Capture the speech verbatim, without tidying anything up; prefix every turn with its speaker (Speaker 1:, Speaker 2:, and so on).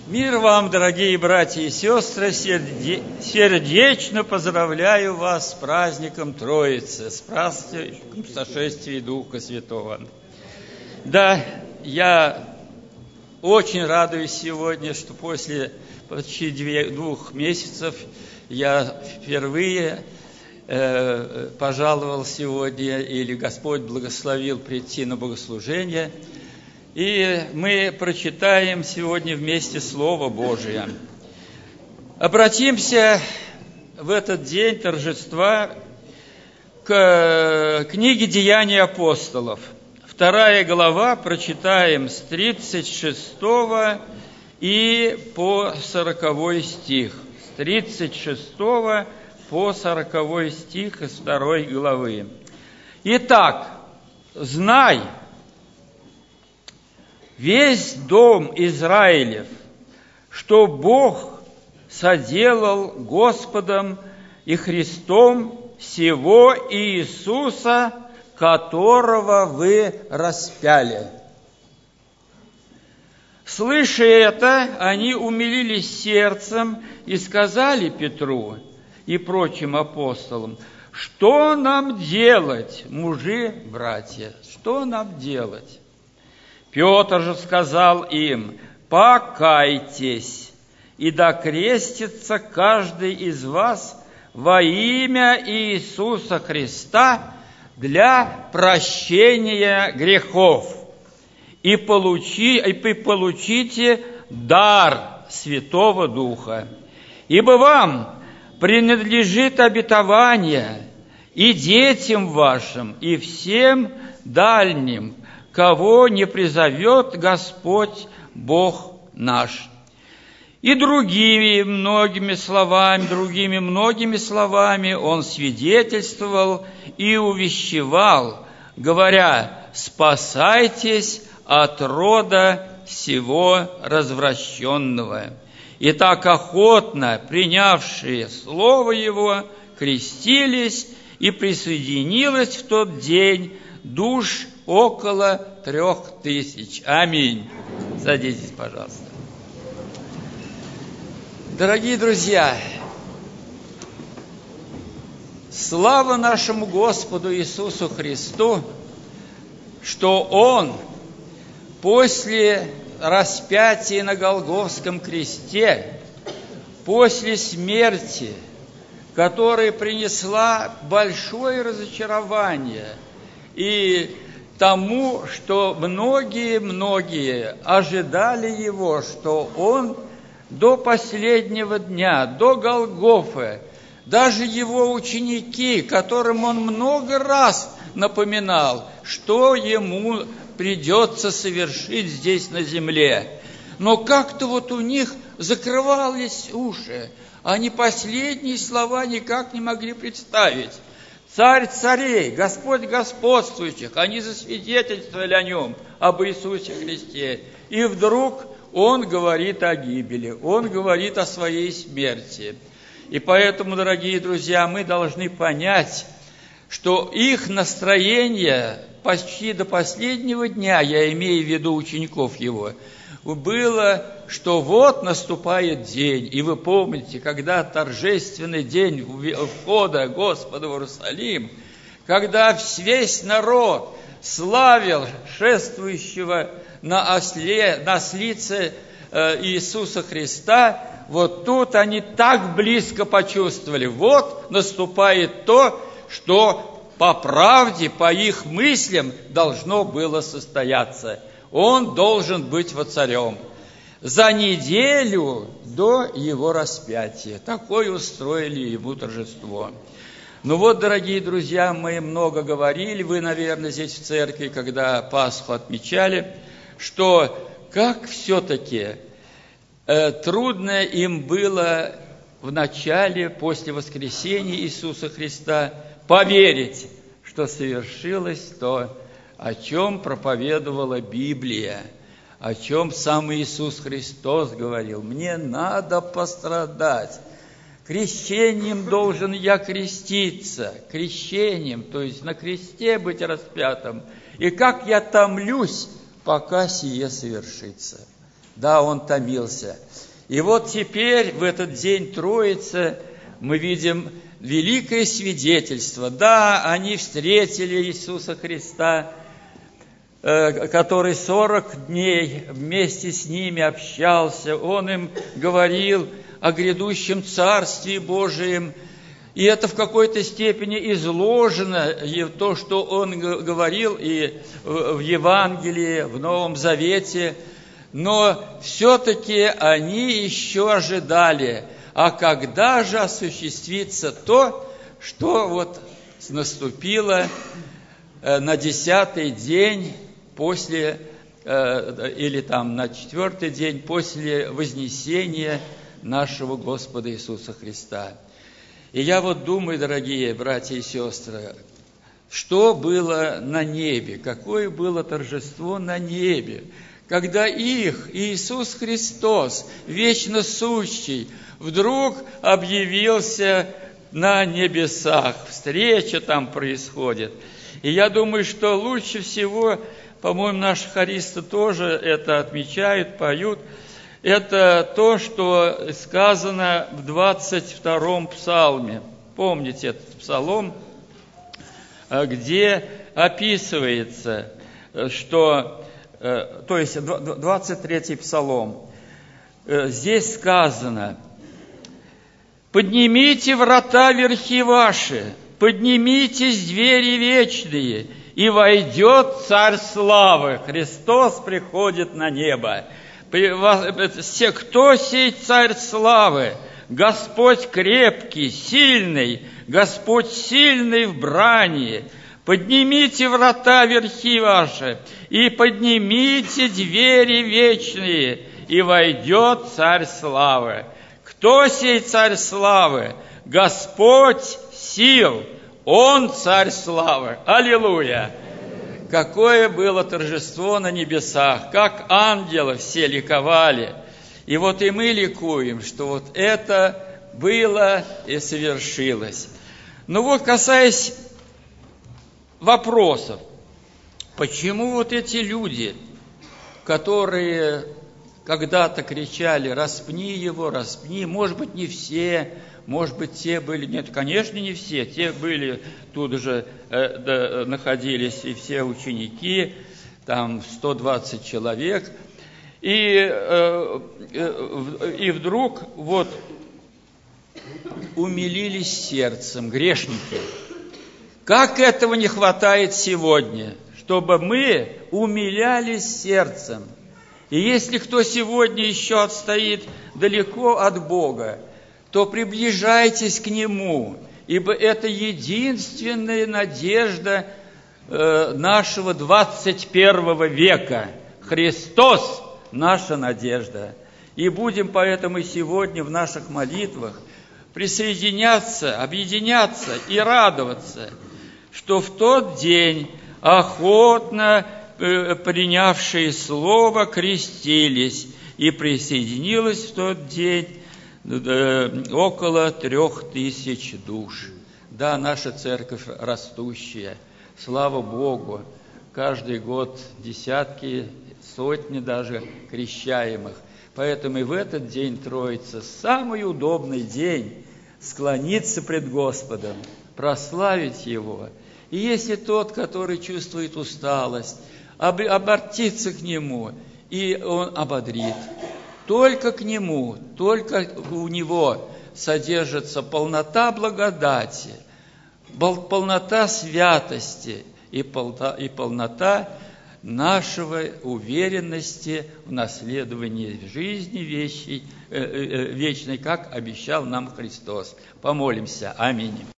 Speaker 1: Мир вам, дорогие братья и сестры, серде... сердечно поздравляю вас с праздником Троицы, с праздником сошествия Духа Святого. Да, я очень радуюсь сегодня, что после почти двух месяцев я впервые э, пожаловал сегодня, или Господь благословил прийти на богослужение. И мы прочитаем сегодня вместе Слово Божие. Обратимся в этот день торжества к книге «Деяния апостолов». Вторая глава, прочитаем с тридцать шестого и по сороковой стих. С тридцать шестого по сороковой стих из второй главы. «Итак, знай, весь дом Израилев, что Бог соделал Господом и Христом сего Иисуса, которого вы распяли». Слыша это, они умилились сердцем и сказали Петру и прочим апостолам: «Что нам делать, мужи, братья, что нам делать?» Петр же сказал им: «Покайтесь, и докрестится каждый из вас во имя Иисуса Христа для прощения грехов, и, получи, и получите дар Святого Духа. Ибо вам принадлежит обетование и детям вашим, и всем дальним, кого не призовет Господь Бог наш». И другими многими словами, другими многими словами он свидетельствовал и увещевал, говоря: «Спасайтесь от рода сего развращенного». И так охотно принявшие слово его крестились, и присоединилось в тот день душ около трех тысяч. Аминь. Садитесь, пожалуйста. Дорогие друзья, слава нашему Господу Иисусу Христу, что Он после распятия на Голгофском кресте, после смерти, которая принесла большое разочарование и тому, что многие-многие ожидали Его, что Он до последнего дня, до Голгофы, даже Его ученики, которым Он много раз напоминал, что Ему придется совершить здесь на земле. Но как-то вот у них закрывались уши, они последние слова никак не могли представить. Царь царей, Господь господствующих, они засвидетельствовали о Нем, об Иисусе Христе. И вдруг Он говорит о гибели, Он говорит о своей смерти. И поэтому, дорогие друзья, мы должны понять, что их настроение почти до последнего дня, я имею в виду учеников Его, было, что вот наступает день. И вы помните, когда торжественный день входа Господа в Иерусалим, когда весь народ славил шествующего на осле, на ослице Иисуса Христа, вот тут они так близко почувствовали. Вот наступает то, что по правде, по их мыслям должно было состояться. Он должен быть воцарем. За неделю до его распятия. Такое устроили ему торжество. Ну вот, дорогие друзья, мы много говорили, вы, наверное, здесь в церкви, когда Пасху отмечали, что как все-таки э, трудно им было в начале, после воскресения Иисуса Христа, поверить, что совершилось то, о чем проповедовала Библия, о чем сам Иисус Христос говорил: «Мне надо пострадать, крещением должен я креститься», крещением, то есть на кресте быть распятым, «и как я томлюсь, пока сие совершится». Да, Он томился. И вот теперь, в этот день Троицы, мы видим великое свидетельство. Да, они встретили Иисуса Христа, который сорок дней вместе с ними общался. Он им говорил о грядущем Царстве Божием. И это в какой-то степени изложено, и то, что Он говорил и в Евангелии, в Новом Завете. Но все-таки они еще ожидали, а когда же осуществится то, что вот наступило на десятый день после, или там на четвертый день после вознесения нашего Господа Иисуса Христа. И я вот думаю, дорогие братья и сестры, что было на небе, какое было торжество на небе, когда их Иисус Христос, вечно сущий, вдруг объявился на небесах. Встреча там происходит. И я думаю, что лучше всего, по-моему, наши хористы тоже это отмечают, поют, это то, что сказано в двадцать втором псалме. Помните этот псалом, где описывается, что, то есть двадцать третий псалом, здесь сказано: «Поднимите врата верхи ваши, поднимитесь двери вечные, и войдет Царь славы». Христос приходит на небо. Кто сей Царь славы? Господь крепкий, сильный, Господь сильный в брани. Поднимите врата верхи ваши, и поднимите двери вечные, и войдет Царь славы. Кто сей Царь славы? Господь сил, Он Царь славы. Аллилуйя! Какое было торжество на небесах, как ангелы все ликовали. И вот и мы ликуем, что вот это было и совершилось. Ну вот, касаясь вопросов, почему вот эти люди, которые когда-то кричали: «Распни его, распни», может быть, не все, может быть, те были, нет, конечно, не все, те были, тут же э, да, находились и все ученики, там сто двадцать человек, и, э, э, и вдруг вот умилились сердцем грешники. Как этого не хватает сегодня, чтобы мы умилялись сердцем. И если кто сегодня еще отстоит далеко от Бога, то приближайтесь к Нему, ибо это единственная надежда э, нашего двадцать первого века. Христос – наша надежда. И будем поэтому сегодня в наших молитвах присоединяться, объединяться и радоваться, что в тот день охотно э, принявшие Слово крестились, и присоединилось в тот день около трех тысяч душ. Да, наша церковь растущая. Слава Богу, каждый год десятки, сотни даже крещаемых. Поэтому и в этот день Троицы самый удобный день склониться пред Господом, прославить Его. И если тот, который чувствует усталость, обратиться к Нему, и Он ободрит. Только к Нему, только у Него содержится полнота благодати, полнота святости и полнота нашего уверенности в наследовании жизни вечной, как обещал нам Христос. Помолимся. Аминь.